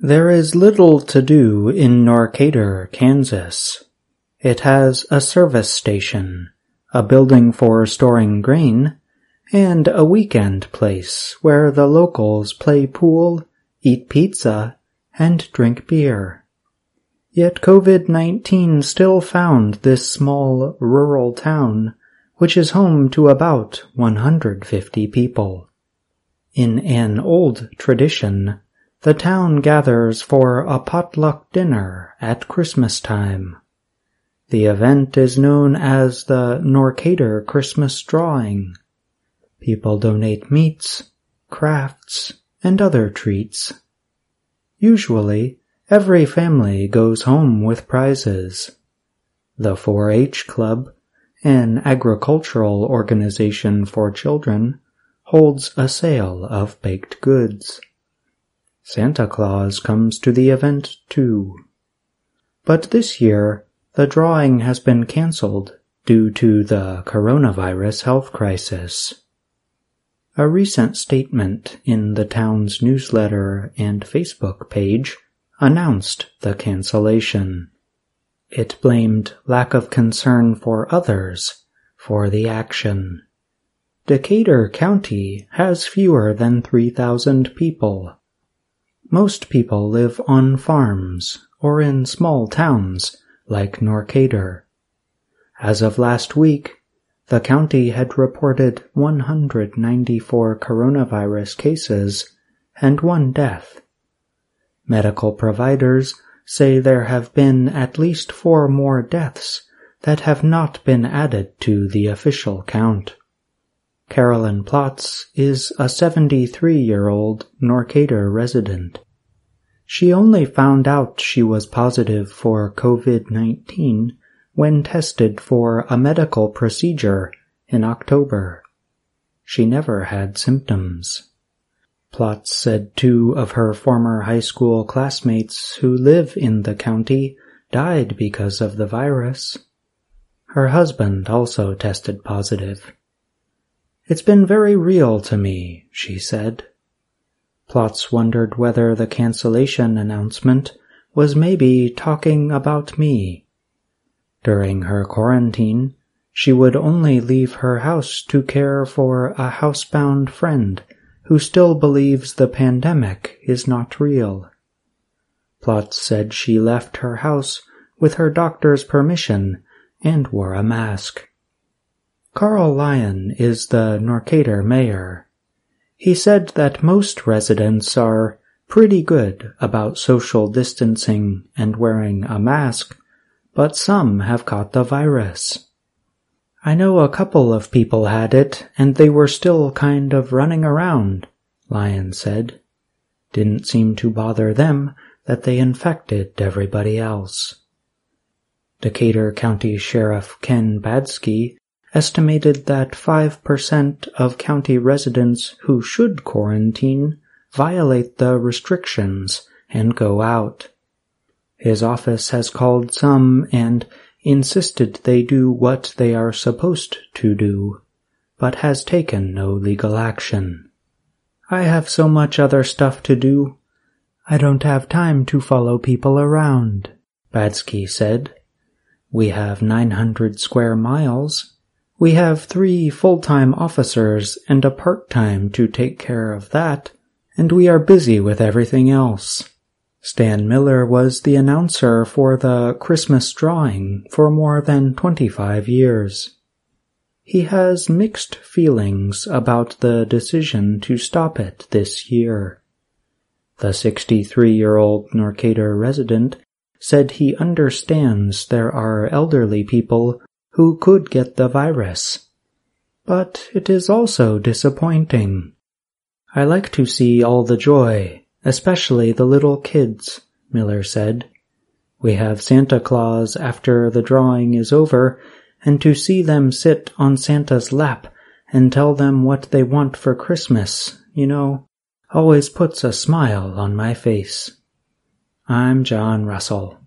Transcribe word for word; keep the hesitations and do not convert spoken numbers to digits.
There is little to do in Norcatur, Kansas. It has a service station, a building for storing grain, and a weekend place where the locals play pool, eat pizza, and drink beer. Yet COVID nineteen still found this small rural town, which is home to about one hundred fifty people. In an old tradition, the town gathers for a potluck dinner at Christmas time. The event is known as the Norcatur Christmas Drawing. People donate meats, crafts, and other treats. Usually, every family goes home with prizes. The four H Club, an agricultural organization for children, holds a sale of baked goods. Santa Claus comes to the event too. But this year, the drawing has been canceled due to the coronavirus health crisis. A recent statement in the town's newsletter and Facebook page announced the cancellation. It blamed lack of concern for others for the action. Decatur County has fewer than three thousand people. Most people live on farms or in small towns like Norcatur. As of last week, the county had reported one hundred ninety-four coronavirus cases and one death. Medical providers say there have been at least four more deaths that have not been added to the official count. Carolyn Plotz is a seventy-three-year-old Norcatur resident. She only found out she was positive for COVID nineteen when tested for a medical procedure in October. She never had symptoms. Plotz said two of her former high school classmates who live in the county died because of the virus. Her husband also tested positive. "It's been very real to me," she said. Plotz wondered whether the cancellation announcement was maybe talking about me. During her quarantine, she would only leave her house to care for a housebound friend who still believes the pandemic is not real. Plotz said she left her house with her doctor's permission and wore a mask. Carl Lyon is the Norcatur mayor. He said that most residents are pretty good about social distancing and wearing a mask, but some have caught the virus. "I know a couple of people had it, and they were still kind of running around," Lyon said. Didn't seem to bother them that they infected everybody else. Decatur County Sheriff Ken Badsky estimated that five percent of county residents who should quarantine violate the restrictions and go out. His office has called some and insisted they do what they are supposed to do, but has taken no legal action. "I have so much other stuff to do. I don't have time to follow people around," Badsky said. "We have nine hundred square miles. We have three full-time officers and a part-time to take care of that, and we are busy with everything else." Stan Miller was the announcer for the Christmas Drawing for more than twenty-five years. He has mixed feelings about the decision to stop it this year. The sixty-three-year-old Norcatur resident said he understands there are elderly people who could get the virus. But it is also disappointing. "I like to see all the joy, especially the little kids," Miller said. "We have Santa Claus after the drawing is over, and to see them sit on Santa's lap and tell them what they want for Christmas, you know, always puts a smile on my face." I'm John Russell.